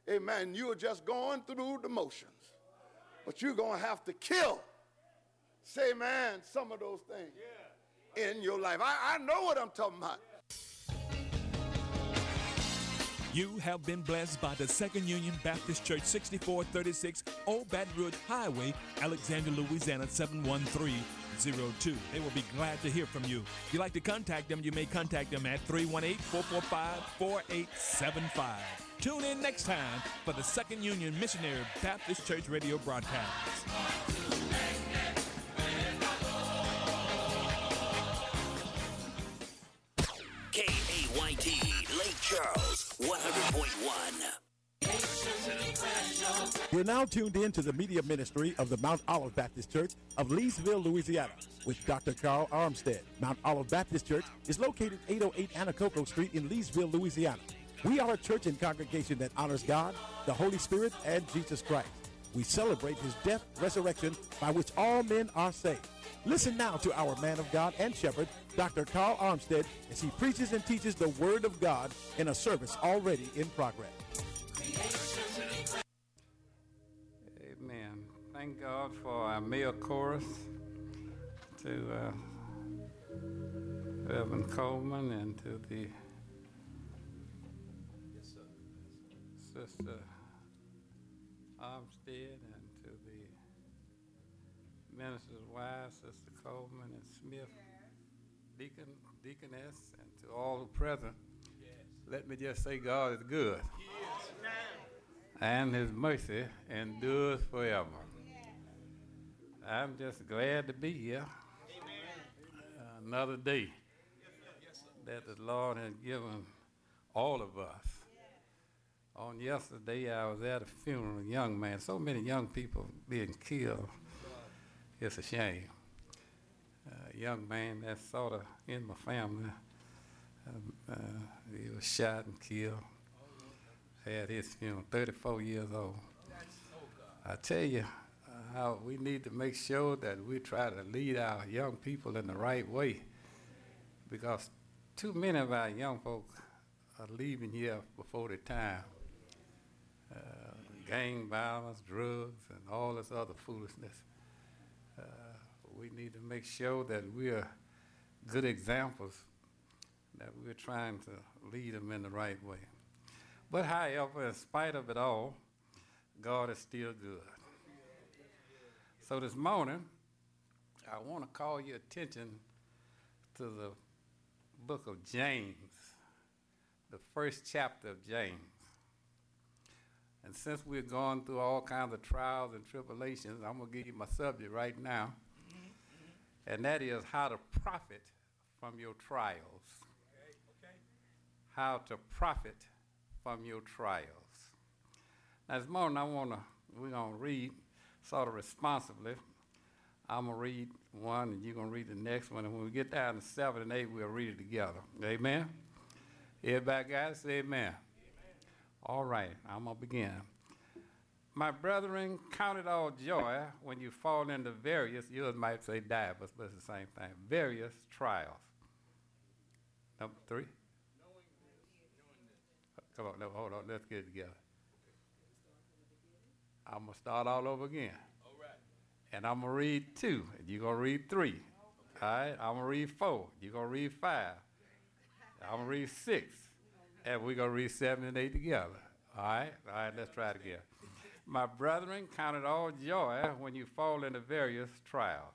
Amen. You're just going through the motions. But you're going to have to kill, say, man, some of those things in your life. I know what I'm talking about. You have been blessed by the Second Union Baptist Church, 6436 Old Baton Rouge Highway, Alexandria, Louisiana, 71302. They will be glad to hear from you. If you'd like to contact them, you may contact them at 318-445-4875. Tune in next time for the Second Union Missionary Baptist Church radio broadcast. KAYT, Lake Charles, 100.1. You're now tuned in to the media ministry of the Mount Olive Baptist Church of Leesville, Louisiana, with Dr. Carl Armstead. Mount Olive Baptist Church is located 808 Anacoco Street in Leesville, Louisiana. We are a church and congregation that honors God, the Holy Spirit, and Jesus Christ. We celebrate his death, resurrection, by which all men are saved. Listen now to our man of God and shepherd, Dr. Carl Armstead, as he preaches and teaches the Word of God in a service already in progress. Amen. Thank God for our male chorus, to Reverend Coleman, and to the Sister Armstead, and to the minister's wife, Sister Coleman and Smith, deaconess, and to all who present. Let me just say God is good. And his mercy endures forever. I'm just glad to be here. Another day that the Lord has given all of us. On yesterday, I was at a funeral of a young man. So many young people being killed. It's a shame. A young man that's sort of in my family. He was shot and killed. Had his funeral, 34 years old. I tell you how we need to make sure that we try to lead our young people in the right way, because too many of our young folk are leaving here before their time. Gang violence, drugs, and all this other foolishness. We need to make sure that we're good examples, that we're trying to lead them in the right way. But however, in spite of it all, God is still good. So this morning, I want to call your attention to the book of James, the first chapter of James. And since we're going through all kinds of trials and tribulations, I'm going to give you my subject right now, and that is how to profit from your trials. Okay. How to profit from your trials. Now this morning we're going to read sort of responsibly. I'm going to read one and you're going to read the next one, and when we get down to 7 and 8, we'll read it together. Amen? Everybody got it? Say amen. All right, I'm going to begin. My brethren, count it all joy when you fall into various, yours might say divers, but it's the same thing, various trials. Number 3? Come on, no, hold on, let's get it together. I'm going to start all over again. All right. And I'm going to read 2, and you're going to read 3. Okay. All right, I'm going to read 4, you're going to read 5. I'm going to read 6, and we're going to read 7 and 8 together. All right, let's try it again. My brethren, count it all joy when you fall into various trials.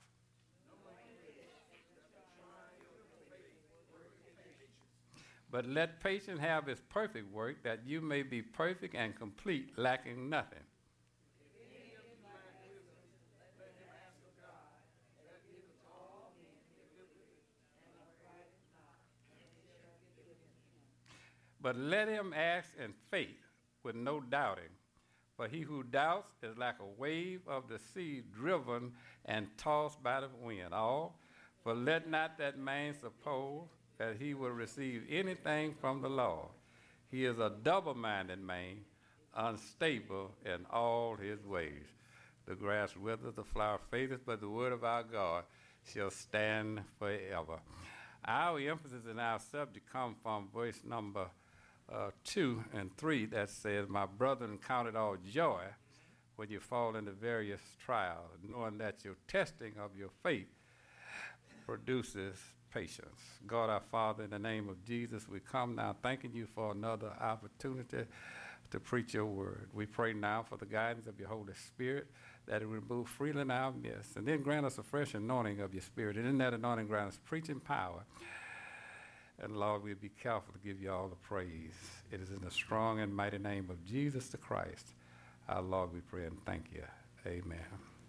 But let patience have its perfect work, that you may be perfect and complete, lacking nothing. But let him ask in faith with no doubting. For he who doubts is like a wave of the sea driven and tossed by the wind. For let not that man suppose that he will receive anything from the Lord. He is a double-minded man, unstable in all his ways. The grass withers, the flower fadeth, but the word of our God shall stand forever. Our emphasis in our subject comes from verse number 2 and 3 that says, "My brethren, count it all joy when you fall into various trials, knowing that your testing of your faith produces patience." God our Father, in the name of Jesus, we come now thanking you for another opportunity to preach your word. We pray now for the guidance of your Holy Spirit, that it will move freely in our midst, and then grant us a fresh anointing of your Spirit. And in that anointing, grant us preaching power. And Lord, we'll be careful to give you all the praise. It is in the strong and mighty name of Jesus the Christ, our Lord, we pray and thank you. Amen.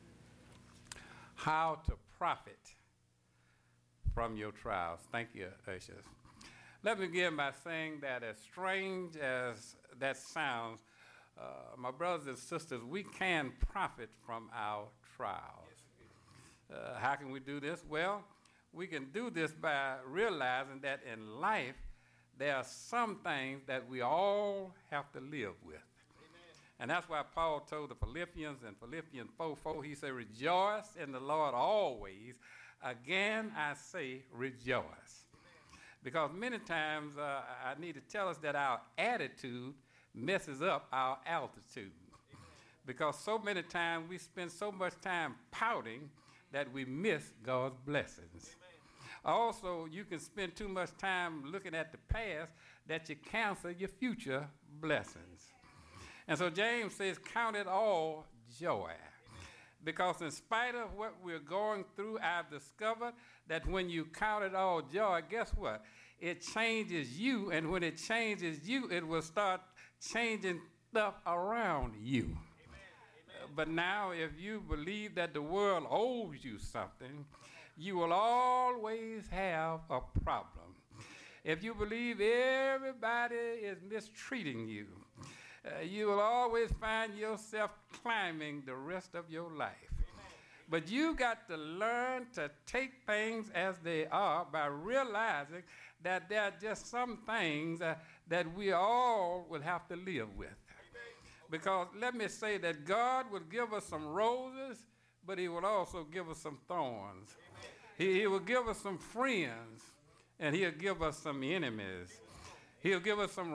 How to profit from your trials. Thank you, Ushers. Let me begin by saying that as strange as that sounds, my brothers and sisters, we can profit from our trials. How can we do this? Well, we can do this by realizing that in life, there are some things that we all have to live with. And that's why Paul told the Philippians in Philippians 4:4, he said, "Rejoice in the Lord always. Again, I say rejoice." Because many times I need to tell us that our attitude messes up our altitude. Because so many times we spend so much time pouting that we miss God's blessings. Also, you can spend too much time looking at the past that you cancel your future blessings. And so James says, count it all joy. Because in spite of what we're going through, I've discovered that when you count it all joy, guess what? It changes you, and when it changes you, it will start changing stuff around you. But now, if you believe that the world owes you something, you will always have a problem. If you believe everybody is mistreating you, you will always find yourself climbing the rest of your life. But you got to learn to take things as they are by realizing that there are just some things that we all will have to live with. Because let me say that God will give us some roses, but he will also give us some thorns. He will give us some friends, and he'll give us some enemies. He'll give us some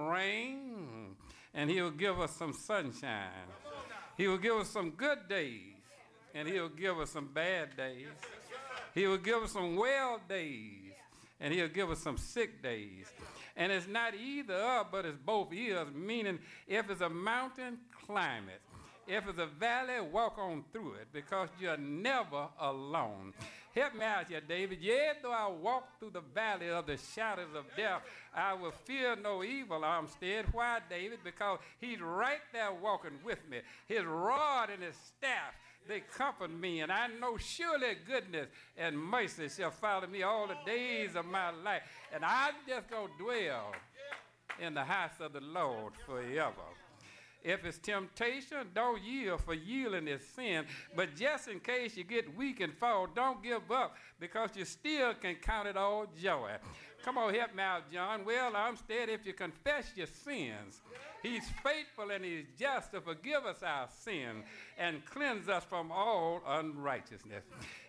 rain, and he'll give us some sunshine. He will give us some good days, and he'll give us some bad days. He will give us some well days, and he'll give us some sick days. And it's not either or, but it's both is, meaning if it's a mountain, climb it. If it's a valley, walk on through it, because you're never alone. Help me out here, David. Yet though I walk through the valley of the shadows of death, I will fear no evil, Armstead. Why, David? Because he's right there walking with me. His rod and his staff, they comfort me, and I know surely goodness and mercy shall follow me all the days of my life. And I'm just going to dwell in the house of the Lord forever. If it's temptation, don't yield, for yielding is sin. But just in case you get weak and fall, don't give up, because you still can count it all joy. Come on, help me out, John. Well, Armstead, if you confess your sins, he's faithful and he's just to forgive us our sin and cleanse us from all unrighteousness.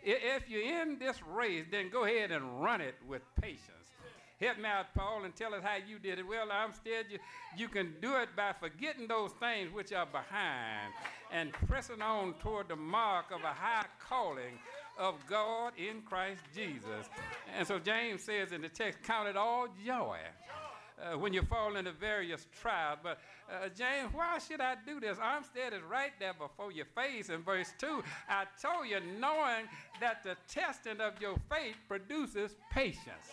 If you're in this race, then go ahead and run it with patience. Help me out, Paul, and tell us how you did it. Well, Armstead, you can do it by forgetting those things which are behind and pressing on toward the mark of a high calling of God in Christ Jesus. And so James says in the text, count it all joy when you fall into various trials. But James, why should I do this? Armstead is right there before your face in verse 2. I told you, knowing that the testing of your faith produces patience.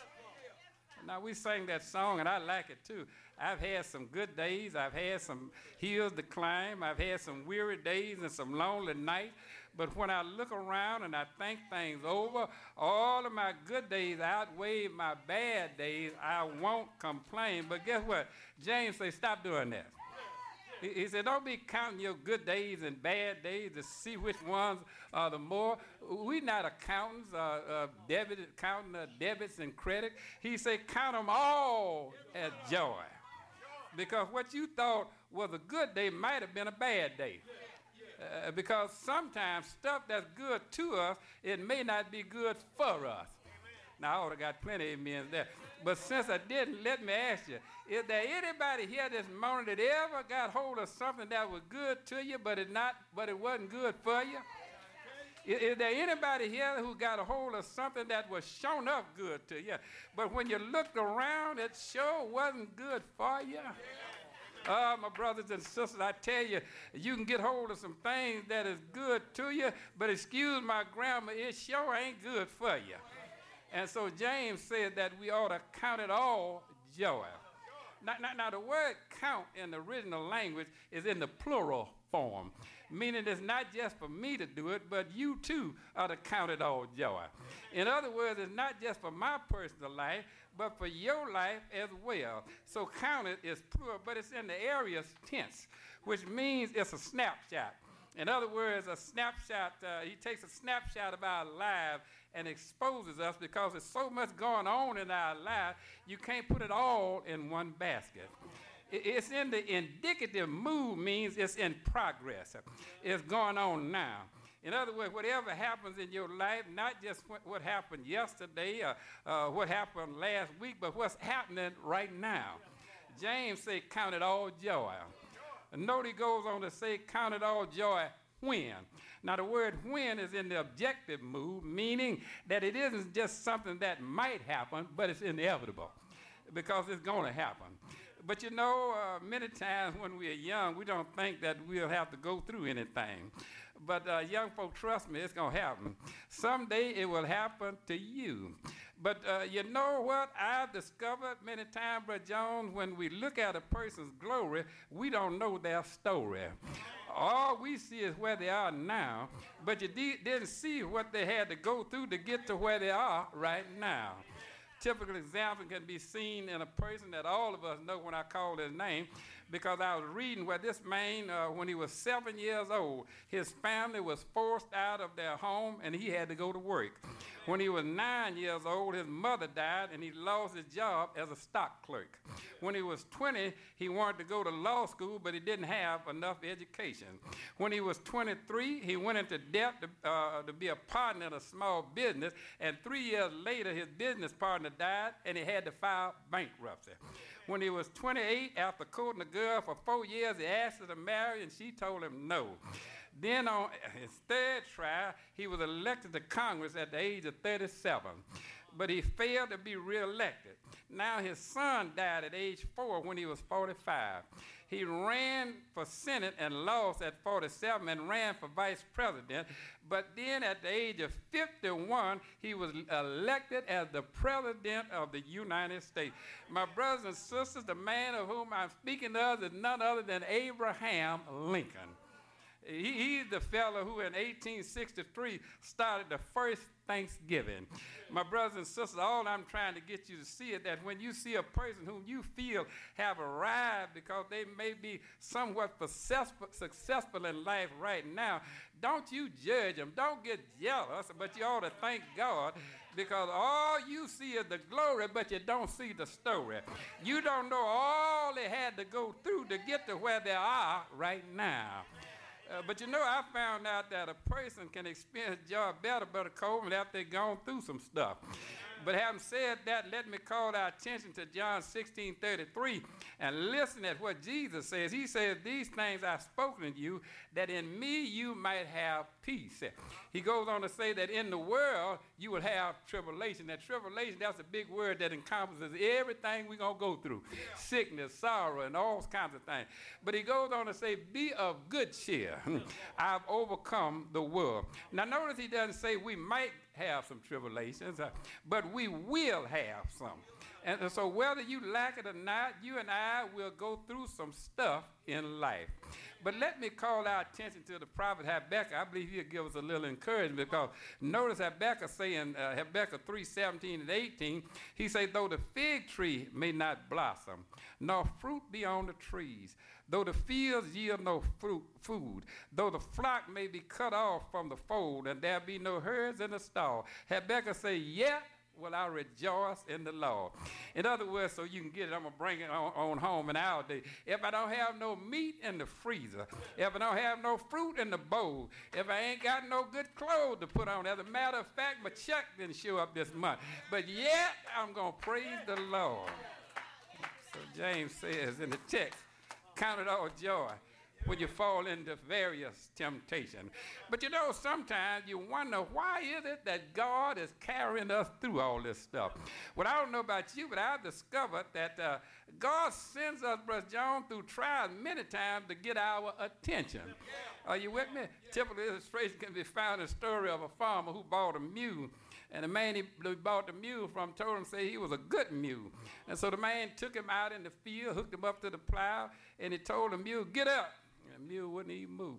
Now, we sang that song, and I like it, too. I've had some good days. I've had some hills to climb. I've had some weary days and some lonely nights. But when I look around and I think things over, all of my good days outweigh my bad days. I won't complain. But guess what? James says, stop doing that. He said, don't be counting your good days and bad days to see which ones are the more. We're not accountants, counting debits and credit. He said, count them all as joy. Because what you thought was a good day might have been a bad day. Because sometimes stuff that's good to us, it may not be good for us. Now, I ought to got plenty of amens there. But since I didn't, let me ask you, is there anybody here this morning that ever got hold of something that was good to you, but it wasn't good for you? Is there anybody here who got a hold of something that was shown up good to you, but when you looked around, it sure wasn't good for you? My brothers and sisters, I tell you, you can get hold of some things that is good to you, but excuse my grammar, it sure ain't good for you. And so James said that we ought to count it all joy. Now the word count in the original language is in the plural form, meaning it's not just for me to do it, but you too are to count it all joy. In other words, it's not just for my personal life, but for your life as well. So count it is plural, but it's in the aorist tense, which means it's a snapshot. In other words, a snapshot, he takes a snapshot of our lives and exposes us because there's so much going on in our life, you can't put it all in one basket. It's in the indicative mood, means it's in progress. It's going on now. In other words, whatever happens in your life, not just what happened yesterday or what happened last week, but what's happening right now. James said, count it all joy. Note he goes on to say, count it all joy when. Now the word when is in the objective mood, meaning that it isn't just something that might happen, but it's inevitable because it's going to happen. But you know, many times when we're young, we don't think that we'll have to go through anything. But young folk, trust me, it's going to happen. Someday it will happen to you. But you know what I've discovered many times, Brother Jones, when we look at a person's glory, we don't know their story. All we see is where they are now, but you didn't see what they had to go through to get to where they are right now. Typical example can be seen in a person that all of us know when I call his name, because I was reading where this man, when he was 7 years old, his family was forced out of their home and he had to go to work. When he was 9 years old, his mother died and he lost his job as a stock clerk. When he was 20, he wanted to go to law school, but he didn't have enough education. When he was 23, he went into debt to be a partner in a small business, and 3 years later, his business partner died and he had to file bankruptcy. When he was 28, after courting a girl for 4 years, he asked her to marry, and she told him no. Then on his third trial, he was elected to Congress at the age of 37, but he failed to be reelected. Now his son died at age 4 when he was 45. He ran for Senate and lost at 47 and ran for vice president, but then at the age of 51, he was elected as the president of the United States. My brothers and sisters, the man of whom I'm speaking of is none other than Abraham Lincoln. He's the fellow who in 1863 started the first Thanksgiving. My brothers and sisters, all I'm trying to get you to see is that when you see a person whom you feel have arrived because they may be somewhat successful in life right now, don't you judge them. Don't get jealous, but you ought to thank God, because all you see is the glory, but you don't see the story. You don't know all they had to go through to get to where they are right now. But you know, I found out that a person can experience joy better, Brother Coleman, after they've gone through some stuff. But having said that, let me call our attention to John 16:33 and listen at what Jesus says. He says, these things I've spoken to you, that in me you might have peace. He goes on to say that in the world you will have tribulation. That tribulation, that's a big word that encompasses everything we're going to go through. Sickness, sorrow, and all kinds of things. But he goes on to say, be of good cheer. I've overcome the world. Now notice he doesn't say we might have some tribulations, but we will have some. And so whether you like it or not, you and I will go through some stuff in life. But let me call our attention to the prophet Habakkuk. I believe he'll give us a little encouragement, because notice Habakkuk saying, Habakkuk 3:17 and 18, he said, though the fig tree may not blossom, nor fruit be on the trees, though the fields yield no food, though the flock may be cut off from the fold, and there be no herds in the stall. Habakkuk say, yet will I rejoice in the Lord. In other words, so you can get it, I'm going to bring it on home in our day. If I don't have no meat in the freezer, if I don't have no fruit in the bowl, if I ain't got no good clothes to put on, as a matter of fact, my check didn't show up this month, but yet I'm going to praise the Lord. So James says in the text, count it all joy when you fall into various temptations. But you know, sometimes you wonder, why is it that God is carrying us through all this stuff? Well, I don't know about you, but I've discovered that God sends us, Brother John, through trials many times to get our attention. Are you with me? Typical illustration can be found in the story of a farmer who bought a mule. And the man he bought the mule from told him, say he was a good mule. And so the man took him out in the field, hooked him up to the plow, and he told the mule, get up. And the mule wouldn't even move.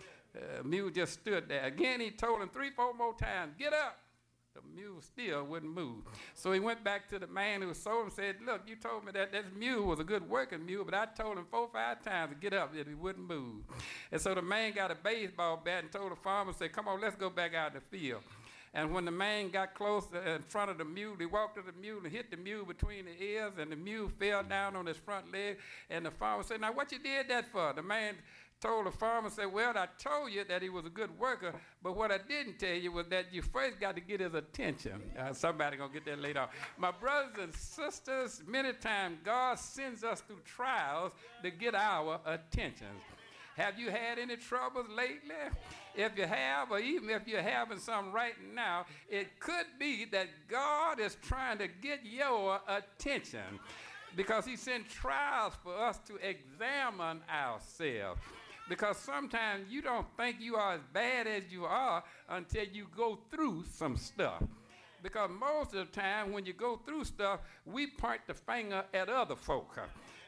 Mule just stood there. Again, he told him 3-4 more times, get up. The mule still wouldn't move. So he went back to the man who sold him and said, look, you told me that this mule was a good working mule, but I told him 4 or 5 times to get up that he wouldn't move. And so the man got a baseball bat and told the farmer, said, come on, let's go back out in the field. And when the man got close in front of the mule, he walked to the mule and hit the mule between the ears, and the mule fell down on his front leg. And the farmer said, now what you did that for? The man told the farmer, said, well, I told you that he was a good worker, but what I didn't tell you was that you first got to get his attention. Somebody going to get that later on. My brothers and sisters, many times God sends us through trials to get our attention. Have you had any troubles lately? If you have, or even if you're having some right now, it could be that God is trying to get your attention, because he sent trials for us to examine ourselves. Because sometimes you don't think you are as bad as you are until you go through some stuff. Because most of the time when you go through stuff, we point the finger at other folk.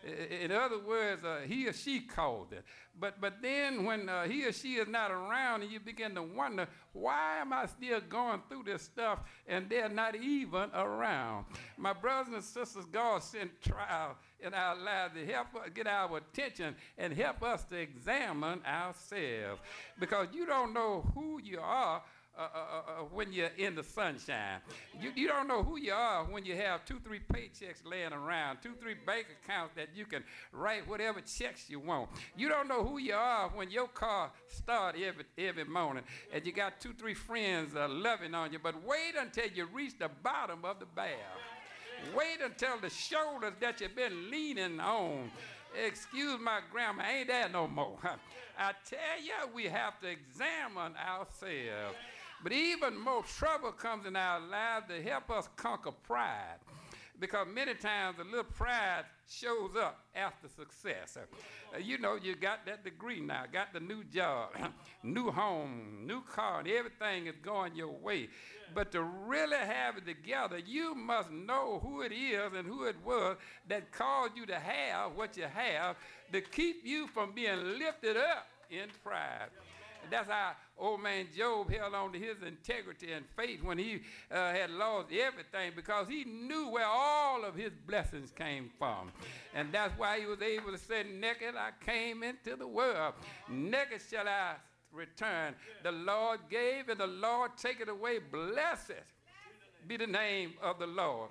In other words, he or she caused it. But then when he or she is not around, and you begin to wonder, why am I still going through this stuff and they're not even around? My brothers and sisters, God sent trials in our lives to help us get our attention and help us to examine ourselves. Because you don't know who you are when you're in the sunshine. You don't know who you are when you have 2-3 paychecks laying around, 2-3 bank accounts that you can write whatever checks you want. You don't know who you are when your car starts every morning and you got 2-3 friends loving on you. But wait until you reach the bottom of the barrel. Wait until the shoulders that you've been leaning on, excuse my grammar, ain't there no more. I tell you, we have to examine ourselves. But even more trouble comes in our lives to help us conquer pride. Because many times a little pride shows up after success. You know, you got that degree now, got the new job, new home, new car, and everything is going your way. But to really have it together, you must know who it is and who it was that caused you to have what you have to keep you from being lifted up in pride. That's how old man Job held on to his integrity and faith when he had lost everything, because he knew where all of his blessings came from. And that's why he was able to say, naked I came into the world, naked shall I return. The Lord gave and the Lord take it away. Blessed be the name of the Lord.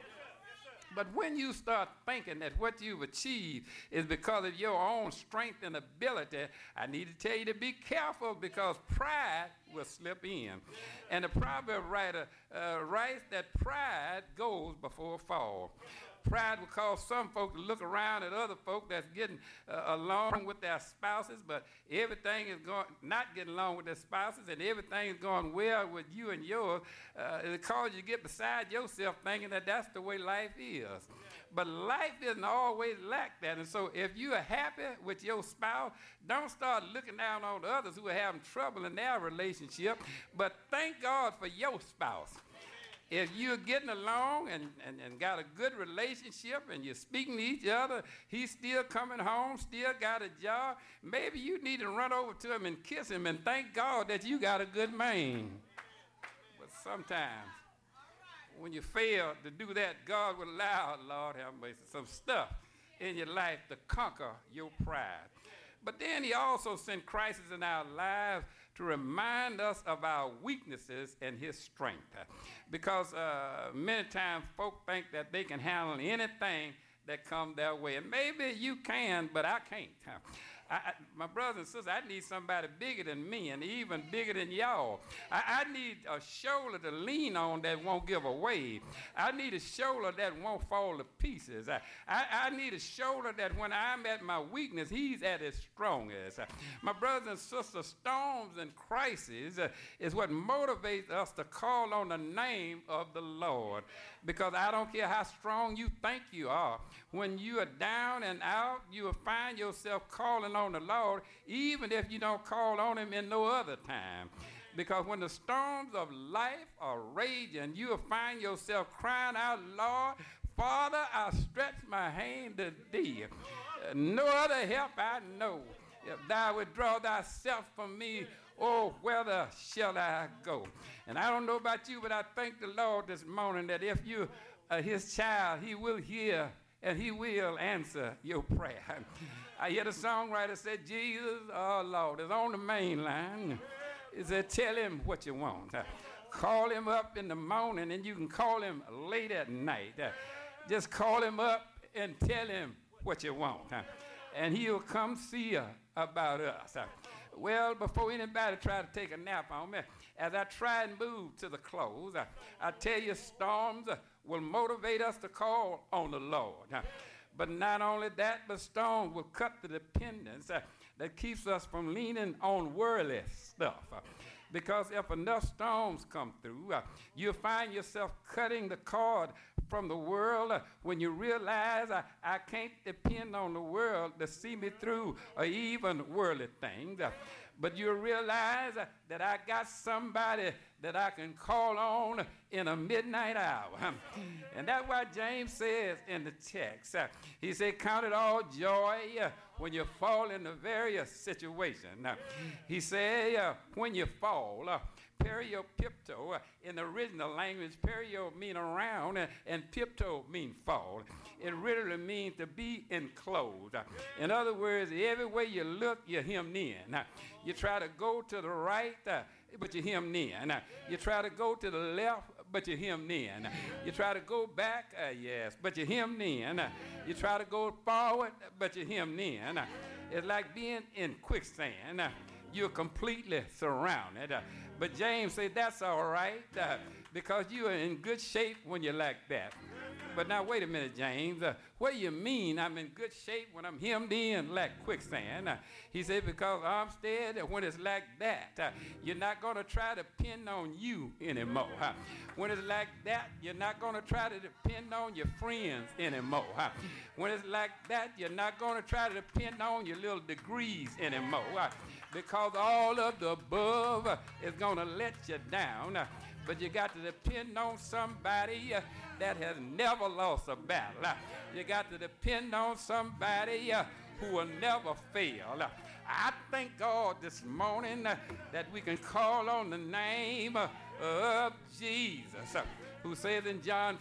But when you start thinking that what you've achieved is because of your own strength and ability, I need to tell you to be careful, because pride will slip in. And the proverb writer writes that pride goes before a fall. Pride will cause some folk to look around at other folk that's getting along with their spouses, but everything is not getting along with their spouses, and everything is going well with you and yours. It causes you to get beside yourself thinking that that's the way life is. But life isn't always like that. And so if you are happy with your spouse, don't start looking down on others who are having trouble in their relationship, but thank God for your spouse. If you're getting along and got a good relationship and you're speaking to each other, he's still coming home, still got a job, maybe you need to run over to him and kiss him and thank God that you got a good man. But sometimes when you fail to do that, God will allow, Lord have mercy, some stuff in your life to conquer your pride. But then he also sent crises in our lives to remind us of our weaknesses and his strength. Because many times folk think that they can handle anything that comes their way. And maybe you can, but I can't. My brothers and sisters, I need somebody bigger than me and even bigger than y'all. I need a shoulder to lean on that won't give away. I need a shoulder that won't fall to pieces. I need a shoulder that when I'm at my weakness, he's at his strongest. My brothers and sisters, storms and crises is what motivates us to call on the name of the Lord. Because I don't care how strong you think you are. When you are down and out, you will find yourself calling on the Lord, even if you don't call on him in no other time. Because when the storms of life are raging, you will find yourself crying out, Lord, Father, I stretch my hand to thee. No other help I know. If thou withdraw thyself from me, oh, whither shall I go? And I don't know about you, but I thank the Lord this morning that if you are his child, he will hear and he will answer your prayer. I hear the songwriter say, Jesus, oh Lord, is on the main line. He said, tell him what you want. Call him up in the morning, and you can call him late at night. Just call him up and tell him what you want. And he'll come see about us. Well, before anybody try to take a nap on me, as I try and move to the close, I tell you, storms will motivate us to call on the Lord. But not only that, but storms will cut the dependence that keeps us from leaning on worldly stuff. Because if enough storms come through, you'll find yourself cutting the cord from the world when you realize I can't depend on the world to see me through or even worldly things. But you realize that I got somebody that I can call on in a midnight hour. And that's why James says in the text, he said, count it all joy when you fall into various situations. He said, when you fall, periopipto, in the original language, perio mean around and pipto mean fall. It literally means to be enclosed. In other words, every way you look, you're hemmed in. You try to go to the right, but you're hemmed in. You try to go to the left, but you're hemmed in. You try to go back, yes, but you're hemmed in. You try to go forward, but you're hemmed in. It's like being in quicksand. You're completely surrounded. But James said that's all right because you are in good shape when you're like that. But now wait a minute, James. What do you mean I'm in good shape when I'm hemmed in like quicksand? He said, because Armstead, when it's like that, you're not going to try to depend on you anymore. When it's like that, you're not going to try to depend on your friends anymore. When it's like that, you're not going to try to depend on your little degrees anymore. Because all of the above is going to let you down. But you got to depend on somebody that has never lost a battle. You got to depend on somebody who will never fail. I thank God this morning that we can call on the name of Jesus, who says in John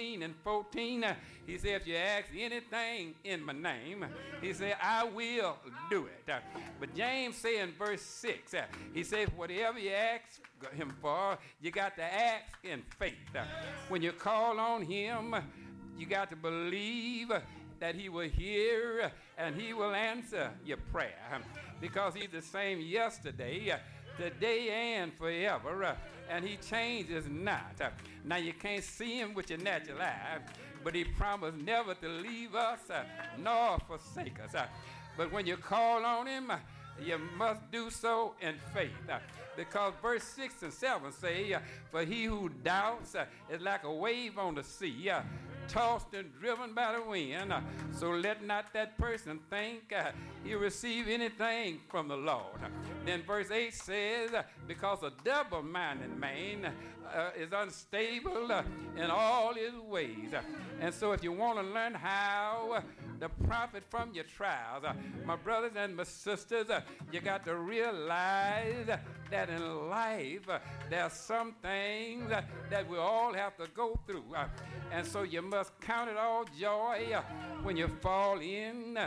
14:14, he said, if you ask anything in my name, he said, I will do it. But James said in verse 6, he said, whatever you ask him for, you got to ask in faith. When you call on him, you got to believe that he will hear and he will answer your prayer. Because he's the same yesterday, today, and forever. And he changes not. Now you can't see him with your natural eye, but he promised never to leave us nor forsake us. But when you call on him, you must do so in faith. Because verse 6 and 7 say, for he who doubts is like a wave on the sea, tossed and driven by the wind. So let not that person think he'll receive anything from the Lord. Then verse 8 says, because a double-minded man is unstable in all his ways. And so if you want to learn how to profit from your trials, my brothers and my sisters, you got to realize that in life there are some things that we all have to go through. And so you must count it all joy when you fall in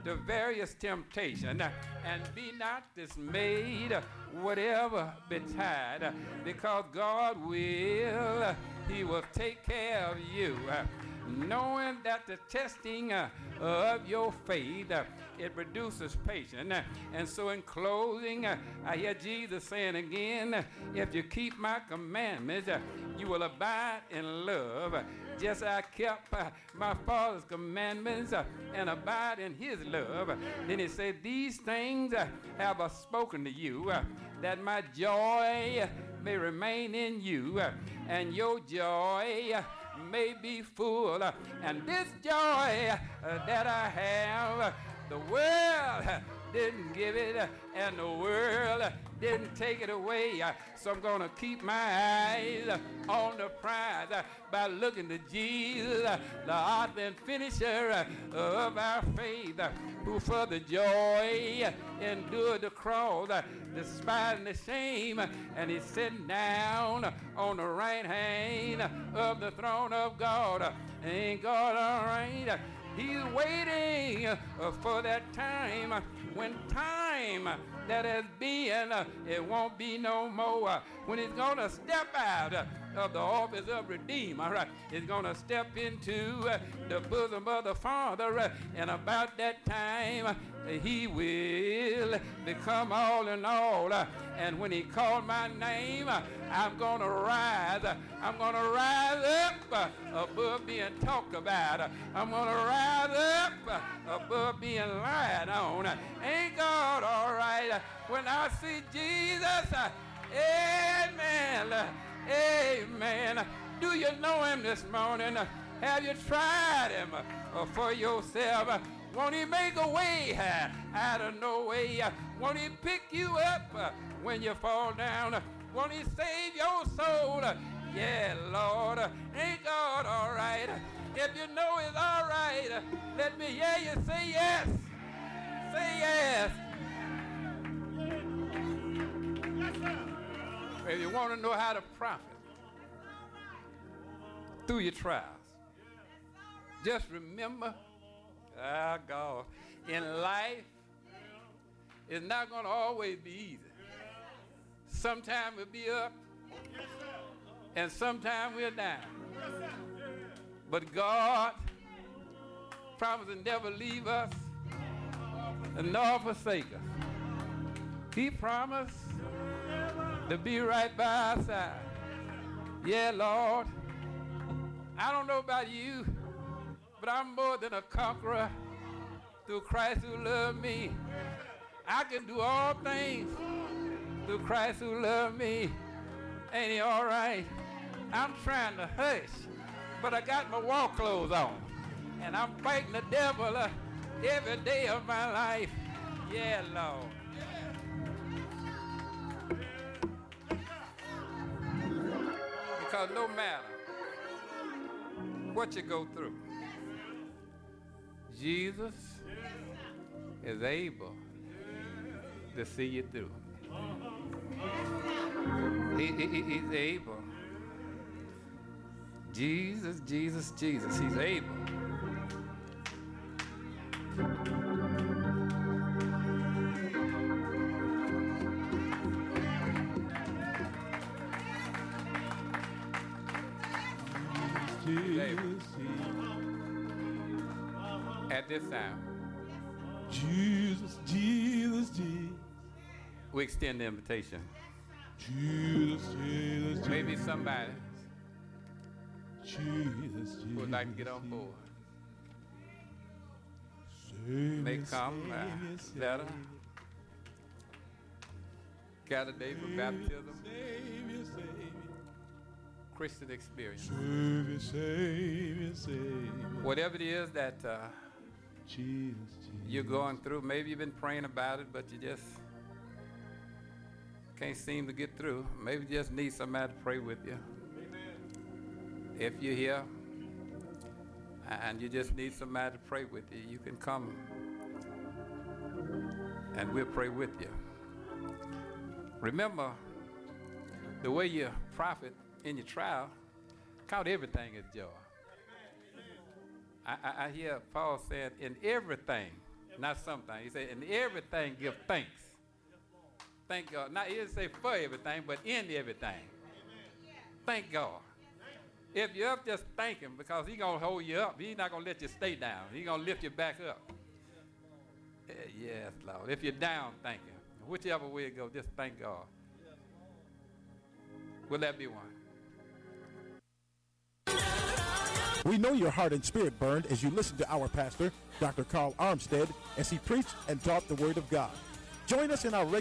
to various temptation, and be not dismayed, whatever betide, because God will, he will take care of you, knowing that the testing of your faith, it produces patience. And so in closing, I hear Jesus saying again, if you keep my commandments, you will abide in love, just as I kept my Father's commandments and abide in his love. Then he said, these things have I spoken to you, that my joy may remain in you, and your joy may be full. And this joy that I have, the world didn't give it, and the world didn't take it away. So I'm going to keep my eyes on the prize by looking to Jesus, the author and finisher of our faith, who for the joy endured the cross, despising the shame, and he's sitting down on the right hand of the throne of God. Ain't God all right? He's waiting for that time, when time that has been, it won't be no more. When he's going to step out of the office of Redeemer, he's going to step into the bosom of the Father, and about that time, he will become all in all. And when he called my name, I'm going to rise. I'm going to rise up above being talked about. I'm going to rise up above being lied on. Ain't God all right? When I see Jesus, amen, amen. Do you know him this morning? Have you tried him for yourself? Won't he make a way out of no way? Won't he pick you up when you fall down? Won't he save your soul? Yeah, Lord. Ain't God all right? If you know he's all right, let me hear you say yes. Say yes. If you want to know how to profit through your trials, just remember, God, in life, it's not going to always be easy. Sometimes we'll be up, and sometimes we're down. But God promised to never leave us nor forsake us. He promised to be right by our side. Yeah, Lord. I don't know about you, but I'm more than a conqueror through Christ who loved me. I can do all things through Christ who loved me. Ain't he all right? I'm trying to hush, but I got my war clothes on, and I'm fighting the devil every day of my life. Yeah, Lord. Because no matter what you go through, Jesus is able to see you through. He's able. Jesus, Jesus, Jesus. He's able. He's able. At this time, Jesus, Jesus, Jesus. we extend the invitation. Jesus, Jesus, Maybe somebody Jesus, who would like to get on board Savior, may come Savior, that candidate for baptism, Savior, Savior, Christian experience. Savior, Savior, Savior. Whatever it is that Jesus, you're going through, maybe you've been praying about it, but you just can't seem to get through. Maybe you just need somebody to pray with you. If you're here and you just need somebody to pray with you, you can come and we'll pray with you. Remember, the way you profit in your trial, count everything as joy. I hear Paul saying, in everything, Not something. He said, in everything give thanks. Thank God. Not he didn't say for everything, but in everything. Thank God. If you're up, just thank him, because he's going to hold you up. He's not going to let you stay down. He's going to lift you back up. Yes, Lord. If you're down, thank him. Whichever way it goes, just thank God. Will that be one? We know your heart and spirit burned as you listen to our pastor, Dr. Carl Armstead, as he preached and taught the Word of God. Join us in our regular